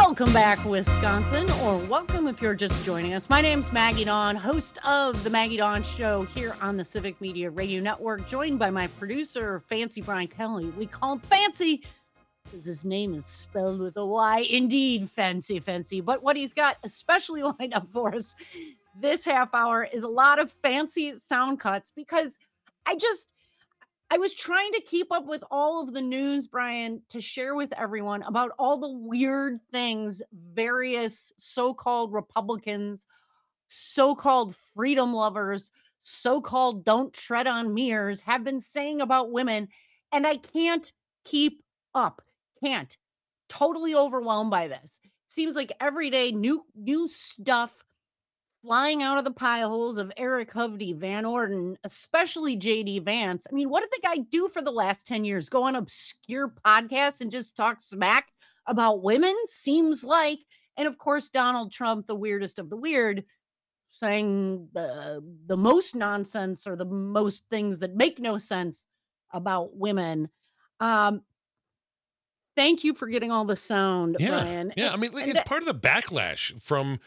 Welcome back, Wisconsin, or welcome if you're just joining us. My name's Maggie Dawn, host of The Maggie Dawn Show here on the Civic Media Radio Network, joined by my producer, Fancy Brian Kelly. We call him Fancy because his name is spelled with a Y. Indeed, fancy. But what he's got especially lined up for us this half hour is a lot of fancy sound cuts because I was trying to keep up with all of the news, Brian, to share with everyone about all the weird things various so-called Republicans, so-called freedom lovers, so-called don't tread on me's have been saying about women. And I can't keep up. Can't. Totally overwhelmed by this. Seems like every day new stuff flying out of the pie holes of Eric Hovde, Van Orden, especially JD Vance. I mean, what did the guy do for the last 10 years? Go on obscure podcasts and just talk smack about women? Seems like. And of course, Donald Trump, the weirdest of the weird, saying the most nonsense or the most things that make no sense about women. Um, Thank you for getting all the sound, Yeah. Brian. Yeah. I mean, it's part of the backlash from,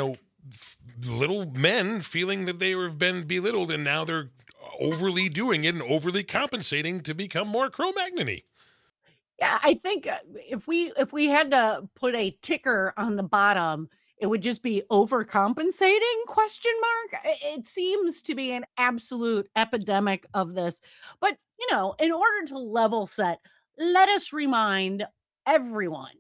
little men feeling that they have been belittled and now they're overly doing it and overly compensating to become more Cro-Magnon-y. Yeah, I think if we had to put a ticker on the bottom, it would just be overcompensating question mark. It seems to be an absolute epidemic of this. But, in order to level set, let us remind everyone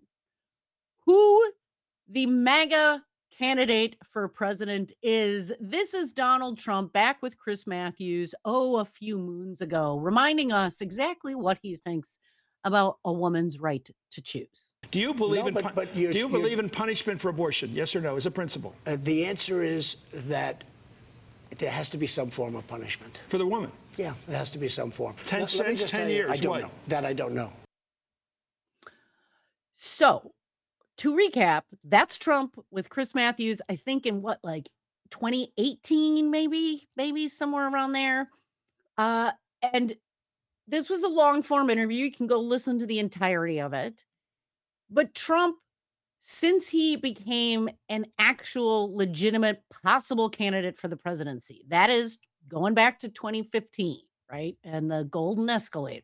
who the MAGA candidate for president is. This is Donald Trump back with Chris Matthews, a few moons ago, reminding us exactly what he thinks about a woman's right to choose. Do you believe in punishment for abortion? Yes or no, as a principle? The answer is that there has to be some form of punishment. For the woman? Yeah, there has to be some form. 10 cents, 10 years. I don't know. That I don't know. So, to recap, that's Trump with Chris Matthews, I think in 2018, maybe somewhere around there. And this was a long form interview. You can go listen to the entirety of it. But Trump, since he became an actual legitimate possible candidate for the presidency, that is going back to 2015, right? And the golden escalator.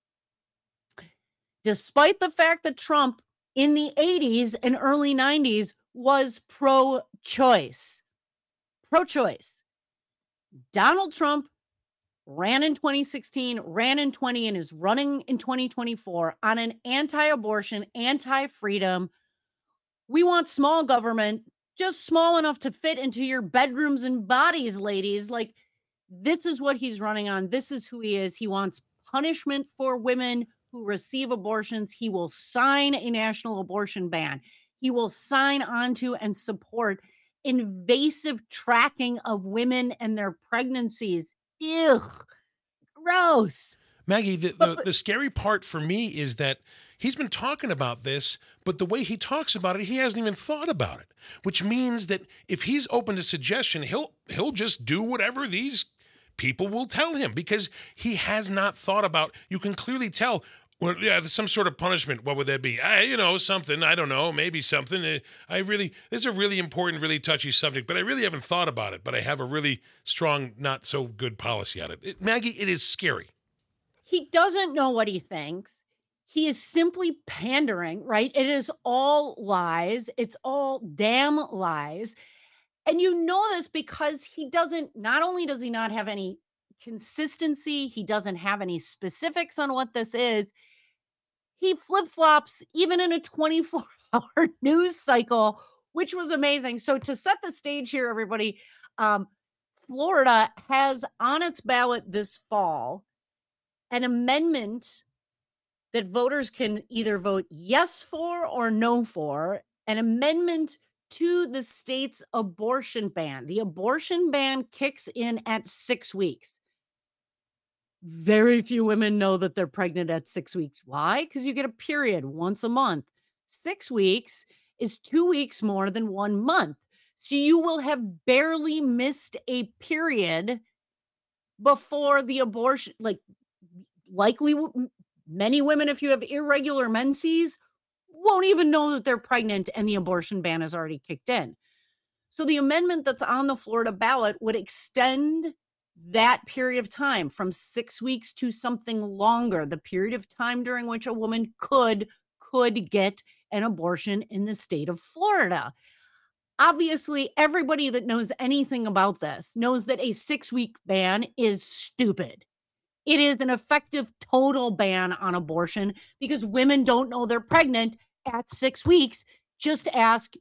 Despite the fact that Trump in the 80s and early 90s was pro-choice. Donald Trump ran in 2016, ran in 20, and is running in 2024 on an anti-abortion, anti-freedom. We want small government, just small enough to fit into your bedrooms and bodies, ladies. Like, this is what he's running on. This is who he is. He wants punishment for women who receive abortions. He will sign a national abortion ban. He will sign onto and support invasive tracking of women and their pregnancies. Ew, gross. Maggie, the scary part for me is that he's been talking about this, but the way he talks about it, he hasn't even thought about it, which means that if he's open to suggestion, he'll just do whatever these people will tell him because he has not thought about. You can clearly tell. Well, yeah, some sort of punishment. What would that be? Something. I don't know. Maybe something. This is a really important, really touchy subject, but I really haven't thought about it. But I have a really strong, not so good policy on it. Maggie, it is scary. He doesn't know what he thinks. He is simply pandering, right? It is all lies. It's all damn lies. And you know this because not only does he not have any consistency, he doesn't have any specifics on what this is. He flip-flops even in a 24-hour news cycle, which was amazing. So to set the stage here, everybody, Florida has on its ballot this fall an amendment that voters can either vote yes for or no for, an amendment to the state's abortion ban. The abortion ban kicks in at 6 weeks. Very few women know that they're pregnant at 6 weeks. Why? Because you get a period once a month. 6 weeks is 2 weeks more than 1 month. So you will have barely missed a period before the abortion. Likely many women, if you have irregular menses, won't even know that they're pregnant and the abortion ban has already kicked in. So the amendment that's on the Florida ballot would extend that period of time from 6 weeks to something longer, the period of time during which a woman could get an abortion in the state of Florida. Obviously, everybody that knows anything about this knows that a 6-week ban is stupid. It is an effective total ban on abortion because women don't know they're pregnant at 6 weeks. Just ask,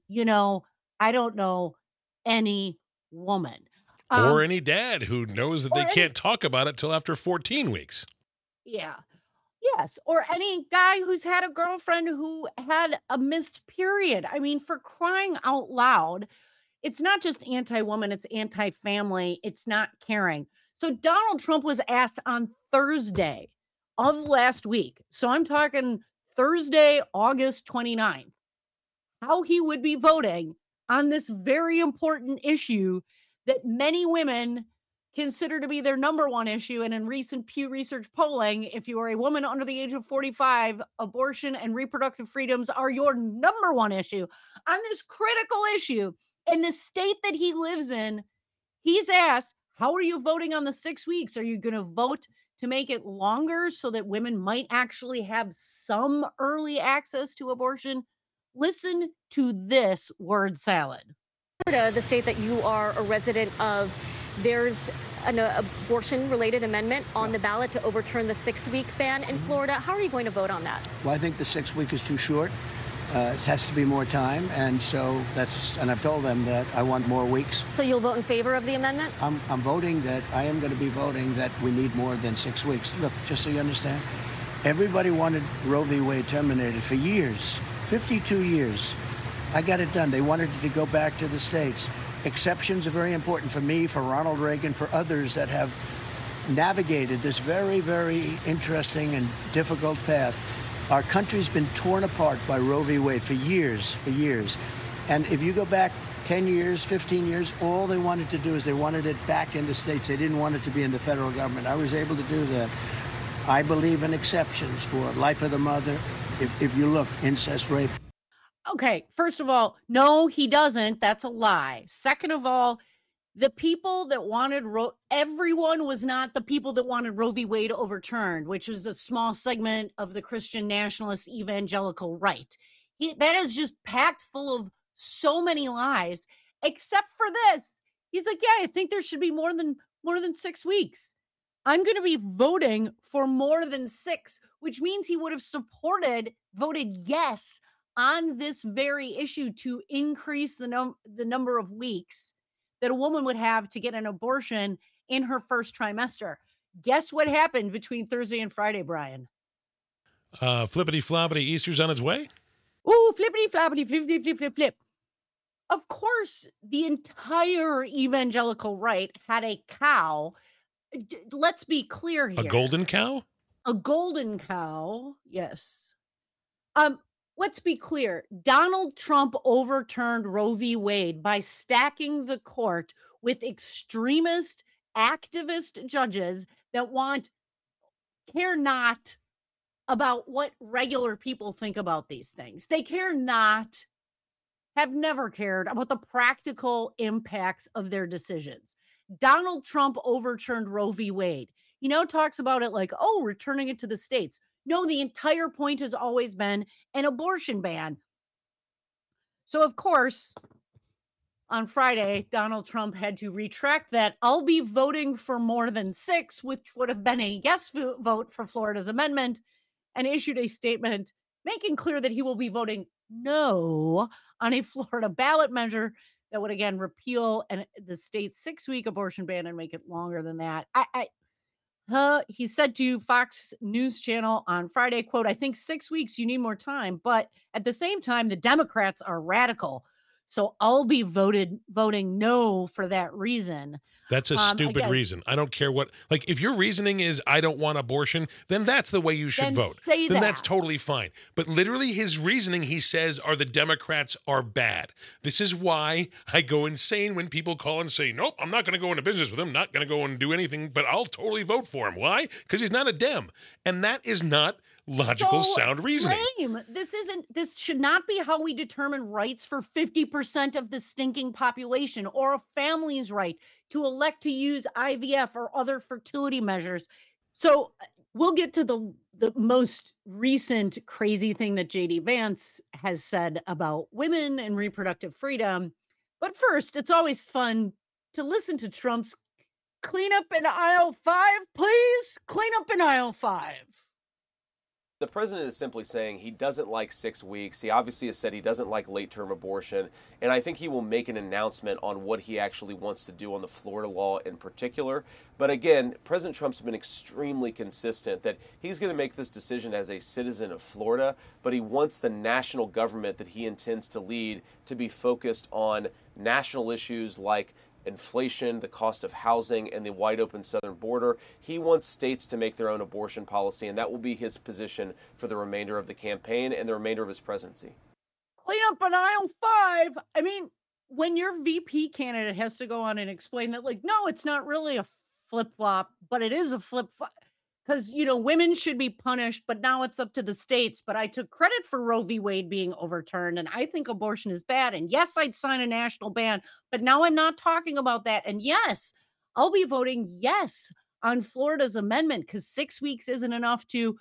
I don't know, any woman. Or any dad who knows that they can't talk about it till after 14 weeks. Yeah. Yes. Or any guy who's had a girlfriend who had a missed period. I mean, for crying out loud, it's not just anti-woman, it's anti-family, it's not caring. So Donald Trump was asked on Thursday of last week, so I'm talking Thursday, August 29th, how he would be voting on this very important issue that many women consider to be their number one issue. And in recent Pew Research polling, if you are a woman under the age of 45, abortion and reproductive freedoms are your number one issue. On this critical issue in the state that he lives in, he's asked, how are you voting on the 6 weeks? Are you going to vote to make it longer so that women might actually have some early access to abortion? Listen to this word salad. Florida, the state that you are a resident of, there's an abortion-related amendment on the ballot to overturn the 6-week ban in Florida. How are you going to vote on that? Well, I think the 6 week is too short. It has to be more time, and so and I've told them that I want more weeks. So you'll vote in favor of the amendment? I am going to be voting that we need more than 6 weeks. Look, just so you understand, everybody wanted Roe v. Wade terminated for years, 52 years. I got it done. They wanted it to go back to the states. Exceptions are very important for me, for Ronald Reagan, for others that have navigated this very, very interesting and difficult path. Our country's been torn apart by Roe v. Wade for years. And if you go back 10 years, 15 years, all they wanted to do is they wanted it back in the states. They didn't want it to be in the federal government. I was able to do that. I believe in exceptions for life of the mother. If you look, incest, rape. Okay, first of all, no, he doesn't. That's a lie. Second of all, the people that wanted everyone was not the people that wanted Roe v. Wade overturned, which is a small segment of the Christian nationalist evangelical right. That is just packed full of so many lies, except for this. He's like, yeah, I think there should be more than 6 weeks. I'm going to be voting for more than 6, which means he would have voted yes on this very issue to increase the number of weeks that a woman would have to get an abortion in her first trimester. Guess what happened between Thursday and Friday, Brian? Flippity floppity, Easter's on its way? Ooh, flippity floppity, flip, flip, flip, flip. Of course, the entire evangelical right had a cow. Let's be clear here. A golden cow? A golden cow, yes. Let's be clear. Donald Trump overturned Roe v. Wade by stacking the court with extremist, activist judges that care not about what regular people think about these things. They have never cared about the practical impacts of their decisions. Donald Trump overturned Roe v. Wade. He now talks about it like, oh, returning it to the states. No, the entire point has always been an abortion ban. So, of course, on Friday, Donald Trump had to retract that. I'll be voting for more than 6, which would have been a yes vote for Florida's amendment, and issued a statement making clear that he will be voting no on a Florida ballot measure that would, again, repeal the state's 6-week abortion ban and make it longer than that. He said to Fox News Channel on Friday, quote, I think 6 weeks, you need more time. But at the same time, the Democrats are radical. So I'll be voting no for that reason. That's a stupid reason. I don't care what, like, if your reasoning is I don't want abortion, then that's the way you should vote. Then that's totally fine. But literally his reasoning, he says, are the Democrats are bad. This is why I go insane when people call and say, nope, I'm not going to go into business with him, not going to go and do anything, but I'll totally vote for him. Why? Because he's not a Dem. And that is not logical, sound reasoning. Lame. This should not be how we determine rights for 50% of the stinking population, or a family's right to elect to use IVF or other fertility measures. So we'll get to the most recent crazy thing that JD Vance has said about women and reproductive freedom. But first, it's always fun to listen to Trump's clean up in aisle 5, please. Clean up in aisle 5. The president is simply saying he doesn't like 6 weeks. He obviously has said he doesn't like late-term abortion. And I think he will make an announcement on what he actually wants to do on the Florida law in particular. But again, President Trump's been extremely consistent that he's going to make this decision as a citizen of Florida, but he wants the national government that he intends to lead to be focused on national issues like inflation, the cost of housing, and the wide open southern border. He wants states to make their own abortion policy, and that will be his position for the remainder of the campaign and the remainder of his presidency. Clean up on aisle 5. I mean, when your VP candidate has to go on and explain that, like, no, it's not really a flip-flop, but it is a flip-flop. Because, women should be punished, but now it's up to the states. But I took credit for Roe v. Wade being overturned, and I think abortion is bad. And yes, I'd sign a national ban, but now I'm not talking about that. And yes, I'll be voting yes on Florida's amendment, because 6 weeks isn't enough to,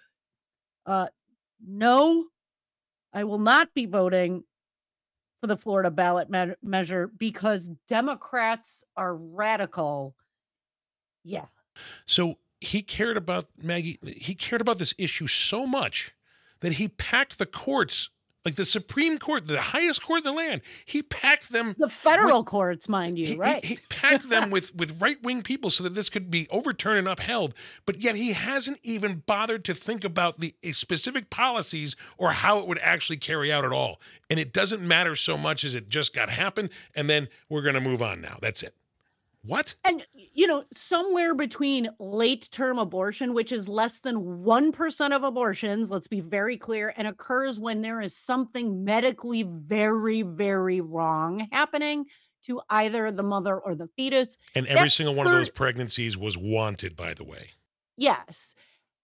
no, I will not be voting for the Florida ballot measure because Democrats are radical. Yeah. So he cared about, Maggie, he cared about this issue so much that he packed the courts, like the Supreme Court, the highest court in the land. He packed them. The federal courts, mind you, right? He packed them with right-wing people so that this could be overturned and upheld. But yet he hasn't even bothered to think about the specific policies or how it would actually carry out at all. And it doesn't matter so much as it just got happened, and then we're going to move on now. That's it. What? And, somewhere between late-term abortion, which is less than 1% of abortions, let's be very clear, and occurs when there is something medically very, very wrong happening to either the mother or the fetus. And every single one of those pregnancies was wanted, by the way. Yes.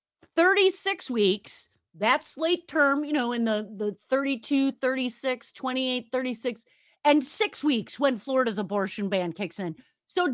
36 weeks, that's late term, in the 32, 36, 28, 36, and 6 weeks when Florida's abortion ban kicks in. So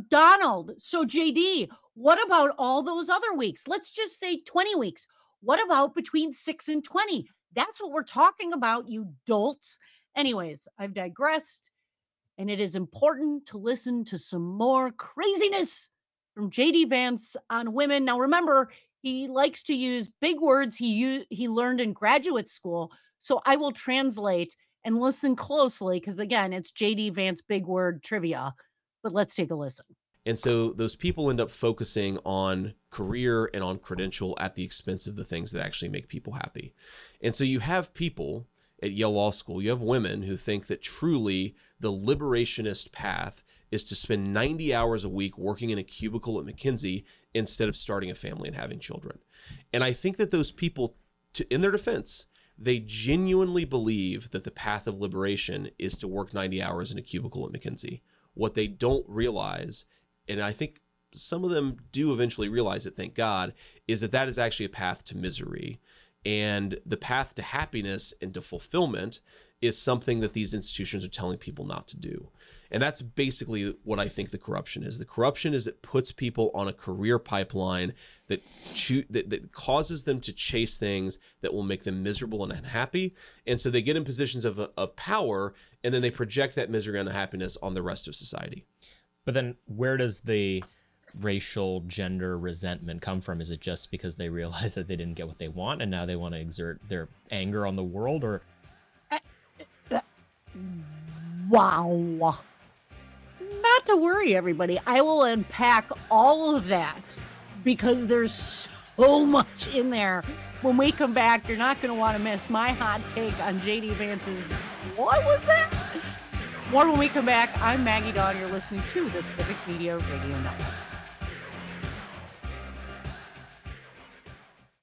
JD, what about all those other weeks? Let's just say 20 weeks. What about between 6 and 20? That's what we're talking about, you dolts. Anyways, I've digressed, and it is important to listen to some more craziness from JD Vance on women. Now, remember, he likes to use big words he learned in graduate school, so I will translate and listen closely because, again, it's JD Vance big word trivia. But let's take a listen. And so those people end up focusing on career and on credential at the expense of the things that actually make people happy. And so you have people at Yale Law School, you have women who think that truly the liberationist path is to spend 90 hours a week working in a cubicle at McKinsey instead of starting a family and having children. And I think that those people, in their defense, they genuinely believe that the path of liberation is to work 90 hours in a cubicle at McKinsey. What they don't realize, and I think some of them do eventually realize it, thank God, is that that is actually a path to misery. And the path to happiness and to fulfillment is something that these institutions are telling people not to do. And that's basically what I think the corruption is. The corruption is it puts people on a career pipeline that causes them to chase things that will make them miserable and unhappy. And so they get in positions of power, and then they project that misery and unhappiness on the rest of society. But then where does the racial gender resentment come from? Is it just because they realize that they didn't get what they want and now they want to exert their anger on the world? Or wow. Not to worry, everybody. I will unpack all of that because there's so much in there. When we come back, you're not going to want to miss my hot take on JD Vance's what was that? More when we come back. I'm Maggie Dawn. You're listening to the Civic Media Radio Network.